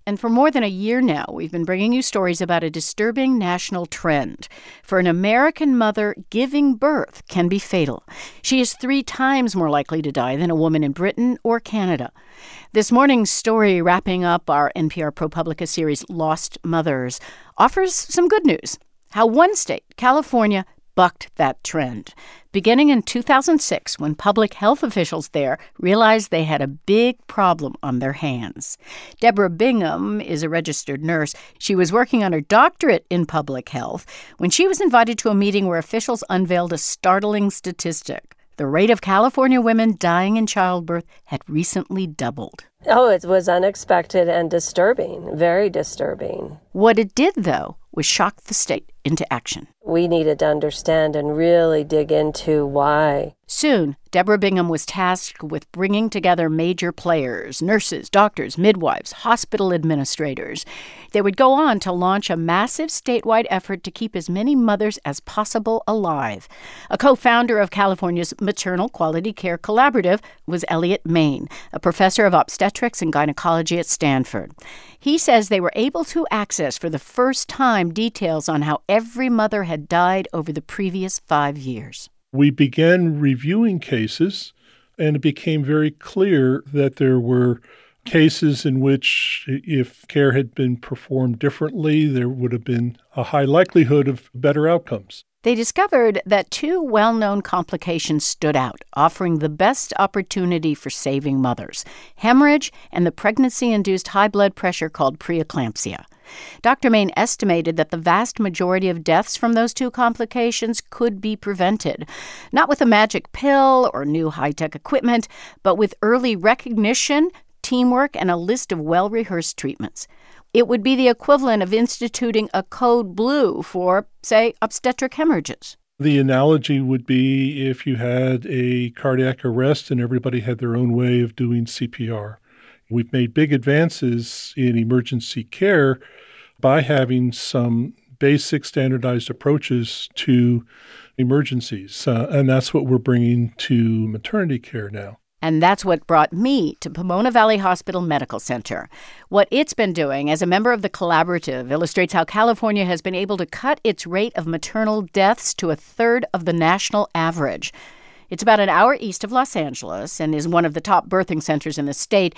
And for more than a year now, we've been bringing you stories about a disturbing national trend. For an American mother, giving birth can be fatal. She is 3 times more likely to die than a woman in Britain or Canada. This morning's story, wrapping up our NPR ProPublica series Lost Mothers, offers some good news. How one state, California, bucked that trend. Beginning in 2006, when public health officials there realized they had a big problem on their hands. Deborah Bingham is a registered nurse. She was working on her doctorate in public health when she was invited to a meeting where officials unveiled a startling statistic. The rate of California women dying in childbirth had recently doubled. Oh, it was unexpected and disturbing, very disturbing. What it did, though, was shock the state into action. We needed to understand and really dig into why. Soon, Deborah Bingham was tasked with bringing together major players, nurses, doctors, midwives, hospital administrators. They would go on to launch a massive statewide effort to keep as many mothers as possible alive. A co-founder of California's Maternal Quality Care Collaborative was Elliot Main, a professor of obstetrics and gynecology at Stanford. He says they were able to access for the first time details on how every mother had died over the previous 5 years. We began reviewing cases, and it became very clear that there were cases in which, if care had been performed differently, there would have been a high likelihood of better outcomes. They discovered that 2 well-known complications stood out, offering the best opportunity for saving mothers: hemorrhage and the pregnancy-induced high blood pressure called preeclampsia. Dr. Main estimated that the vast majority of deaths from those 2 complications could be prevented, not with a magic pill or new high-tech equipment, but with early recognition, teamwork, and a list of well-rehearsed treatments. It would be the equivalent of instituting a code blue for, say, obstetric hemorrhages. The analogy would be if you had a cardiac arrest and everybody had their own way of doing CPR. We've made big advances in emergency care by having some basic standardized approaches to emergencies, and that's what we're bringing to maternity care now. And that's what brought me to Pomona Valley Hospital Medical Center. What it's been doing as a member of the collaborative illustrates how California has been able to cut its rate of maternal deaths to 1/3 of the national average. It's about an hour east of Los Angeles and is one of the top birthing centers in the state.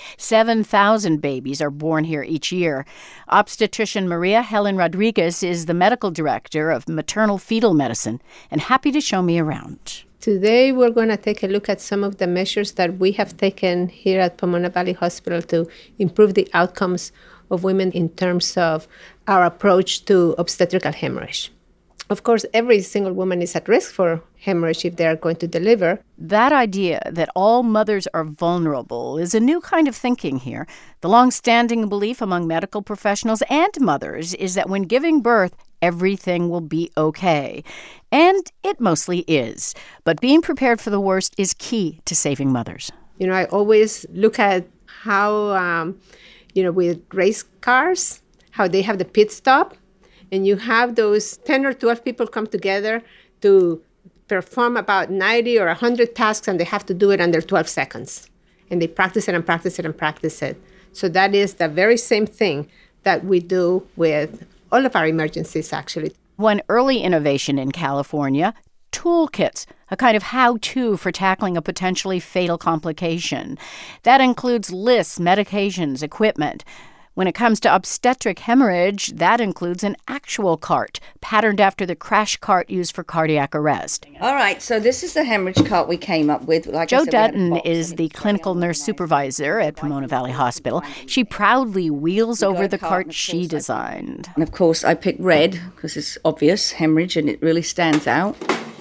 7,000 babies are born here each year. Obstetrician Maria Helen Rodriguez is the medical director of maternal fetal medicine and happy to show me around. Today, we're going to take a look at some of the measures that we have taken here at Pomona Valley Hospital to improve the outcomes of women in terms of our approach to obstetrical hemorrhage. Of course, every single woman is at risk for hemorrhage if they are going to deliver. That idea that all mothers are vulnerable is a new kind of thinking here. The long-standing belief among medical professionals and mothers is that when giving birth, everything will be okay. And it mostly is. But being prepared for the worst is key to saving mothers. You know, I always look at how, with race cars, how they have the pit stop. And you have those 10 or 12 people come together to perform about 90 or 100 tasks, and they have to do it under 12 seconds. And they practice it and practice it and practice it. So that is the very same thing that we do with all of our emergencies, actually. One early innovation in California, toolkits, a kind of how-to for tackling a potentially fatal complication. That includes lists, medications, equipment. When it comes to obstetric hemorrhage, that includes an actual cart, patterned after the crash cart used for cardiac arrest. All right, so this is the hemorrhage cart we came up with. Jo Dutton is the clinical nurse supervisor at Pomona Valley Hospital. She proudly wheels over the cart she designed. And of course, I picked red because it's obvious, hemorrhage, and it really stands out.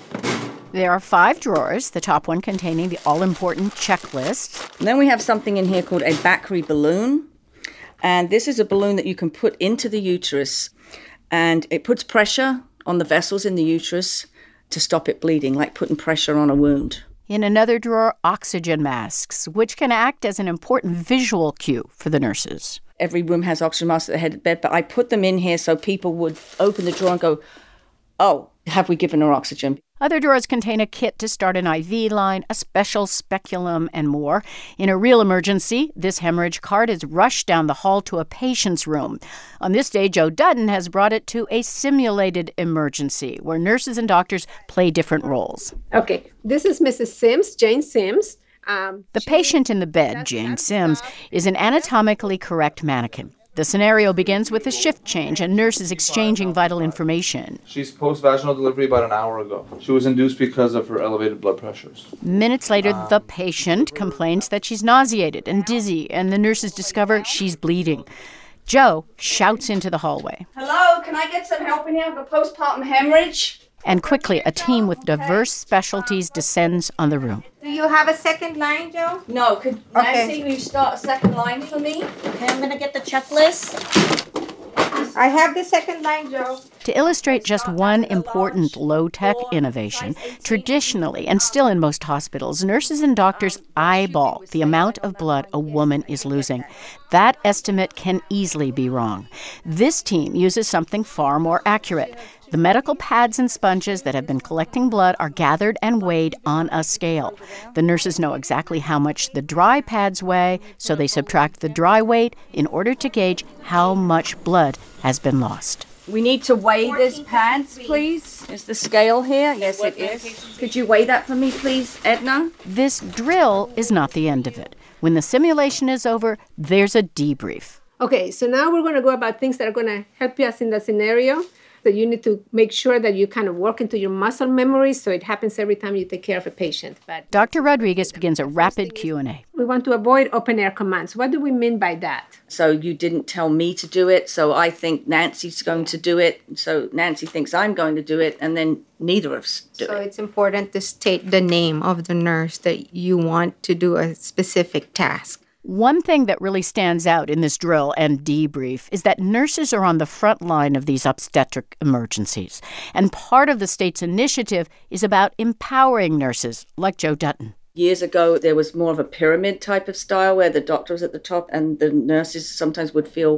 There are 5 drawers, the top one containing the all-important checklist. And then we have something in here called a Bakri balloon. And this is a balloon that you can put into the uterus, and it puts pressure on the vessels in the uterus to stop it bleeding, like putting pressure on a wound. In another drawer, oxygen masks, which can act as an important visual cue for the nurses. Every room has oxygen masks at the head of the bed, but I put them in here so people would open the drawer and go, oh, have we given her oxygen? Other drawers contain a kit to start an IV line, a special speculum, and more. In a real emergency, this hemorrhage cart is rushed down the hall to a patient's room. On this day, Joe Dutton has brought it to a simulated emergency, where nurses and doctors play different roles. Okay, this is Mrs. Sims, Jane Sims. The patient in the bed, Jane Sims, is an anatomically correct mannequin. The scenario begins with a shift change and nurses exchanging vital information. She's post-vaginal delivery about an hour ago. She was induced because of her elevated blood pressures. Minutes later, the patient complains that she's nauseated and dizzy, and the nurses discover she's bleeding. Joe shouts into the hallway. Hello, can I get some help in here? I have a postpartum hemorrhage. And quickly, a team with diverse specialties descends on the room. Do you have a second line, Joe? No, could Nancy, will you start a second line for me? Okay, I'm going to get the checklist. I have the second line, Joe. To illustrate just one important low-tech innovation, traditionally, and still in most hospitals, nurses and doctors eyeball the amount of blood a woman is losing. That estimate can easily be wrong. This team uses something far more accurate. The medical pads and sponges that have been collecting blood are gathered and weighed on a scale. The nurses know exactly how much the dry pads weigh, so they subtract the dry weight in order to gauge how much blood has been lost. We need to weigh these pads, please. Is the scale here? Yes, it is. Could you weigh that for me, please, Edna? This drill is not the end of it. When the simulation is over, there's a debrief. Okay, so now we're going to go about things that are going to help us in the scenario. That you need to make sure that you kind of work into your muscle memory so it happens every time you take care of a patient. But Dr. Rodriguez begins a rapid Q&A. We want to avoid open-air commands. What do we mean by that? So you didn't tell me to do it, so I think Nancy's going to do it. So Nancy thinks I'm going to do it, and then neither of us do it. So it's important to state the name of the nurse that you want to do a specific task. One thing that really stands out in this drill and debrief is that nurses are on the front line of these obstetric emergencies. And part of the state's initiative is about empowering nurses like Joe Dutton. Years ago, there was more of a pyramid type of style where the doctor was at the top and the nurses sometimes would feel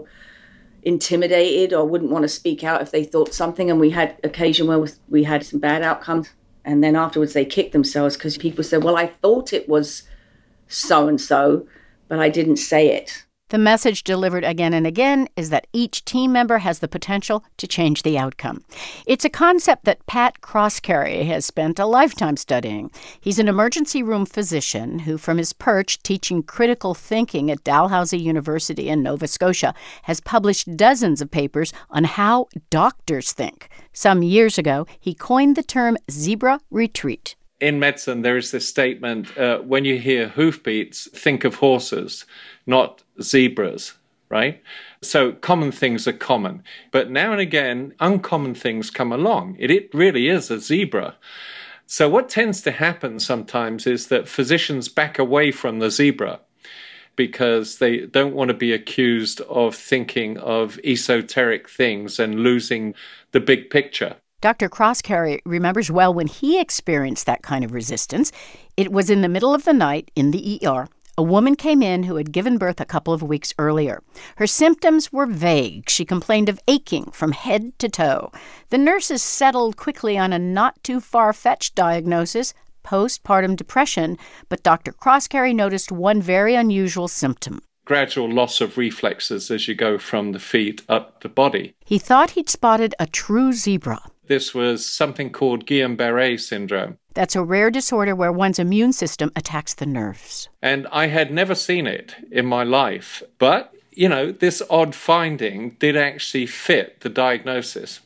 intimidated or wouldn't want to speak out if they thought something. And we had occasion where we had some bad outcomes. And then afterwards, they kicked themselves because people said, well, I thought it was so-and-so, but I didn't say it. The message delivered again and again is that each team member has the potential to change the outcome. It's a concept that Pat Crosscarry has spent a lifetime studying. He's an emergency room physician who, from his perch teaching critical thinking at Dalhousie University in Nova Scotia, has published dozens of papers on how doctors think. Some years ago, he coined the term zebra retreat. In medicine, there is this statement, when you hear hoofbeats, think of horses, not zebras, right? So common things are common. But now and again, uncommon things come along. It really is a zebra. So what tends to happen sometimes is that physicians back away from the zebra because they don't want to be accused of thinking of esoteric things and losing the big picture. Dr. Crosscarry remembers well when he experienced that kind of resistance. It was in the middle of the night in the ER. A woman came in who had given birth a couple of weeks earlier. Her symptoms were vague. She complained of aching from head to toe. The nurses settled quickly on a not-too-far-fetched diagnosis, postpartum depression, but Dr. Crosscarry noticed one very unusual symptom. Gradual loss of reflexes as you go from the feet up the body. He thought he'd spotted a true zebra. This was something called Guillain-Barré syndrome. That's a rare disorder where one's immune system attacks the nerves. And I had never seen it in my life. But, you know, this odd finding did actually fit the diagnosis.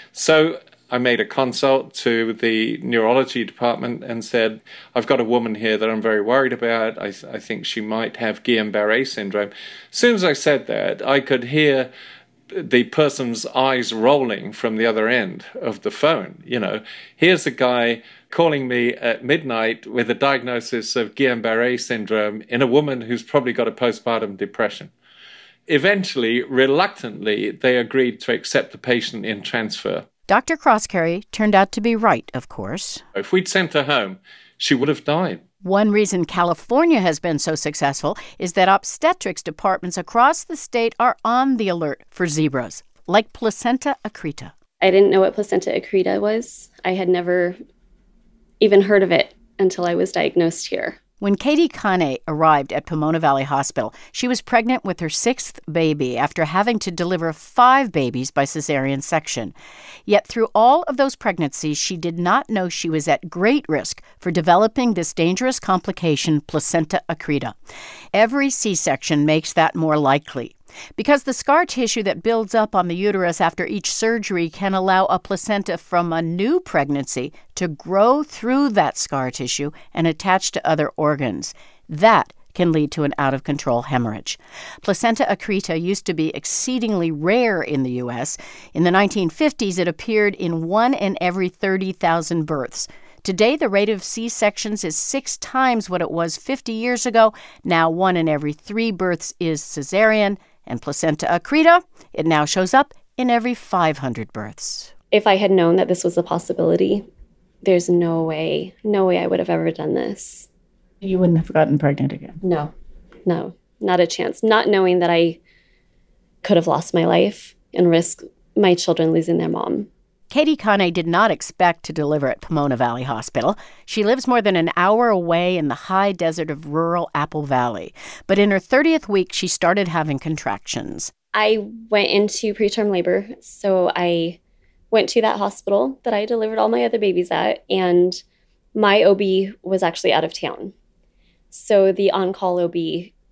So I made a consult to the neurology department and said, I've got a woman here that I'm very worried about. I think she might have Guillain-Barré syndrome. As soon as I said that, I could hear the person's eyes rolling from the other end of the phone. You know, here's a guy calling me at midnight with a diagnosis of Guillain-Barré syndrome in a woman who's probably got a postpartum depression. Eventually, reluctantly, they agreed to accept the patient in transfer. Dr. Crosscarry turned out to be right, of course. If we'd sent her home, she would have died. One reason California has been so successful is that obstetrics departments across the state are on the alert for zebras, like placenta accreta. I didn't know what placenta accreta was. I had never even heard of it until I was diagnosed here. When Katie Kane arrived at Pomona Valley Hospital, she was pregnant with her 6th baby after having to deliver 5 babies by cesarean section. Yet through all of those pregnancies, she did not know she was at great risk for developing this dangerous complication, placenta accreta. Every C-section makes that more likely, because the scar tissue that builds up on the uterus after each surgery can allow a placenta from a new pregnancy to grow through that scar tissue and attach to other organs. That can lead to an out-of-control hemorrhage. Placenta accreta used to be exceedingly rare in the U.S. In the 1950s, it appeared in 1 in every 30,000 births. Today, the rate of C-sections is 6 times what it was 50 years ago. Now, 1 in every 3 births is cesarean. And placenta accreta, it now shows up in every 500 births. If I had known that this was a possibility, there's no way I would have ever done this. You wouldn't have gotten pregnant again? No, not a chance. Not knowing that I could have lost my life and risk my children losing their mom. Katie Kane did not expect to deliver at Pomona Valley Hospital. She lives more than an hour away in the high desert of rural Apple Valley. But in her 30th week, she started having contractions. I went into preterm labor, so I went to that hospital that I delivered all my other babies at, and my OB was actually out of town. So the on-call OB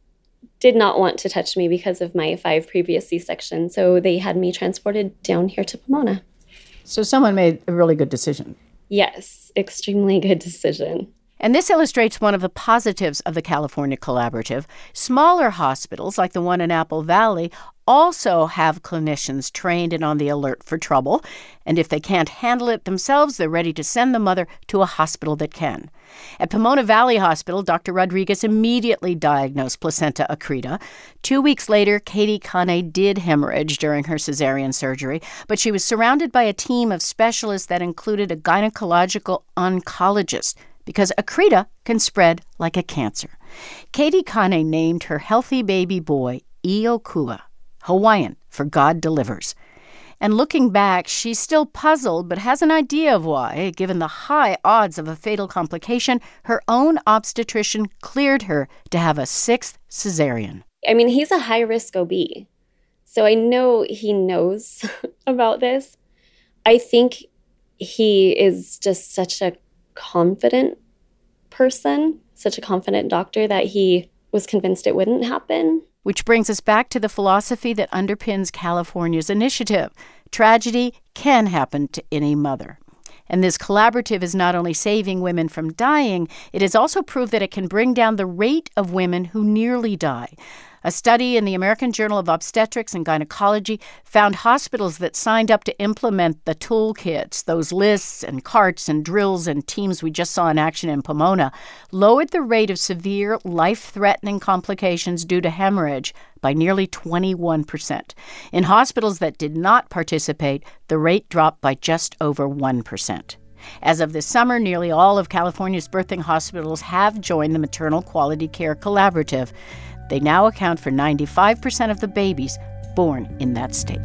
did not want to touch me because of my 5 previous C-sections, so they had me transported down here to Pomona. So someone made a really good decision. Yes, extremely good decision. And this illustrates one of the positives of the California Collaborative. Smaller hospitals, like the one in Apple Valley, also have clinicians trained and on the alert for trouble. And if they can't handle it themselves, they're ready to send the mother to a hospital that can. At Pomona Valley Hospital, Dr. Rodriguez immediately diagnosed placenta accreta. 2 weeks later, Katie Kane did hemorrhage during her cesarean surgery, but she was surrounded by a team of specialists that included a gynecological oncologist, because accreta can spread like a cancer. Katie Kane named her healthy baby boy Iokua, Hawaiian for God delivers. And looking back, she's still puzzled, but has an idea of why, given the high odds of a fatal complication, her own obstetrician cleared her to have a 6th cesarean. I mean, he's a high-risk OB, so I know he knows about this. I think he is just such a confident person, such a confident doctor, that he was convinced it wouldn't happen. Which brings us back to the philosophy that underpins California's initiative. Tragedy can happen to any mother. And this collaborative is not only saving women from dying, it has also proved that it can bring down the rate of women who nearly die. A study in the American Journal of Obstetrics and Gynecology found hospitals that signed up to implement the toolkits, those lists and carts and drills and teams we just saw in action in Pomona, lowered the rate of severe, life-threatening complications due to hemorrhage by nearly 21%. In hospitals that did not participate, the rate dropped by just over 1%. As of this summer, nearly all of California's birthing hospitals have joined the Maternal Quality Care Collaborative. They now account for 95% of the babies born in that state.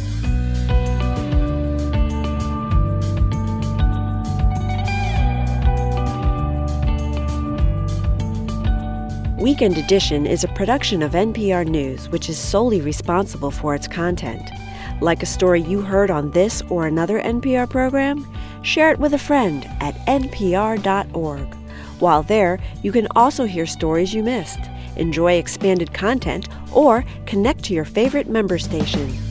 Weekend Edition is a production of NPR News, which is solely responsible for its content. Like a story you heard on this or another NPR program? Share it with a friend at npr.org. While there, you can also hear stories you missed, enjoy expanded content, or connect to your favorite member station.